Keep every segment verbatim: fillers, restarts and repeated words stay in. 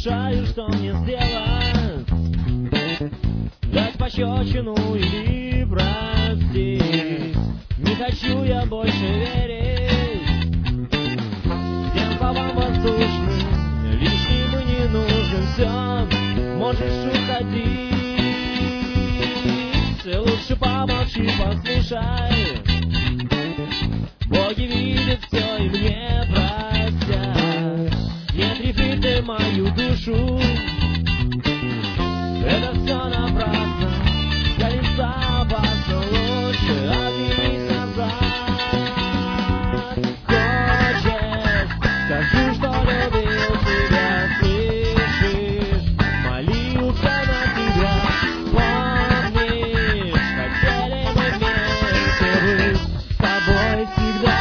решаю, что мне сделать. Дать пощечину или простить. Не хочу я больше верить всем словам воздушным, лишним и ненужным. Все, можешь уходить. Лучше помолчи, послушай. Боги видят все и мне простят. Не трепи ты мою душу. Это все напрасно. Колеса опасно. Лучше отъедись назад. Хочешь, скажу, что любил тебя, слышишь? Молился на тебя. Помнишь, хотели мы вместе быть с тобой всегда.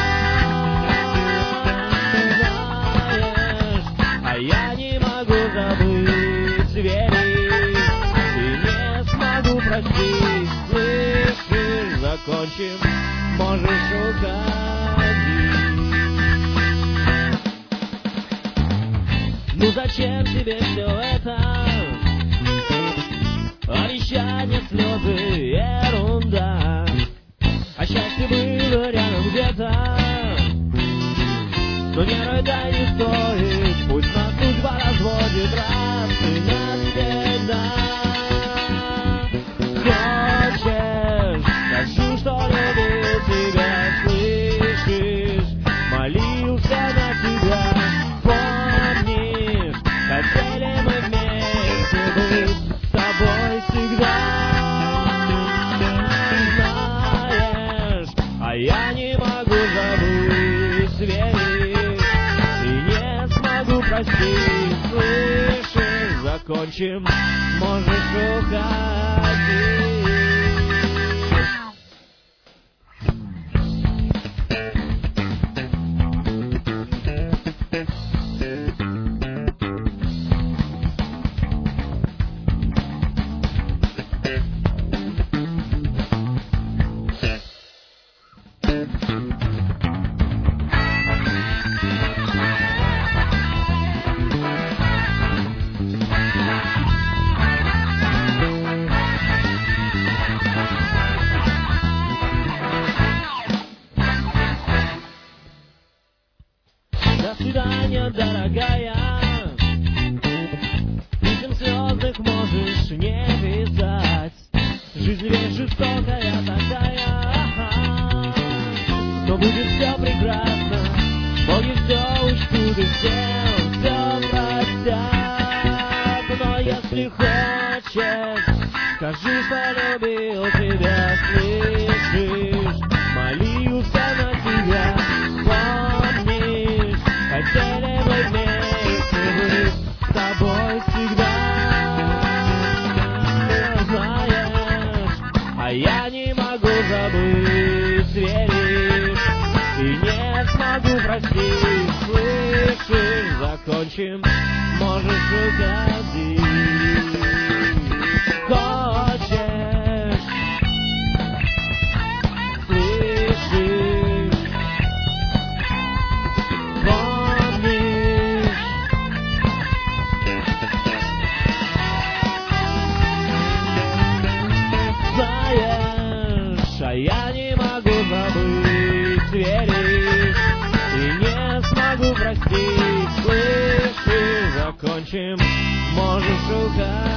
Знаешь, а я не могу забыть, верить, и не смогу простить. Слышишь, закончим, можешь уходить. Ну зачем тебе все это? Обещания, слезы, ерунда. А счастье было рядом где-то. Но не рыдай, не стоит. Пусть нас судьба разводит раз и навсегда. Хочешь, скажу, что любил тебя, слышишь? Молился на тебя. Помнишь, хотели мы вместе быть с тобой всегда. Знаешь, а я не могу забыть, верить, и не смогу простить. Слышишь, закончим, можешь уходить. До свидания, дорогая. Писем слезных можешь не писать. Жизнь ведь жестокая такая. Но будет все прекрасно. Боги все учтут и всем все простят. Но если хочешь, скажи, что любил тебя, слышишь? Молился на тебя. Хотели мы вместе быть с тобой всегда. Знаешь, а я не могу забыть, веришь, и не смогу простить. Слышишь, закончим, можешь уходить. Хочешь, слышишь? А я не могу забыть, верить, и не смогу простить. Слышишь, закончим, можешь уходить.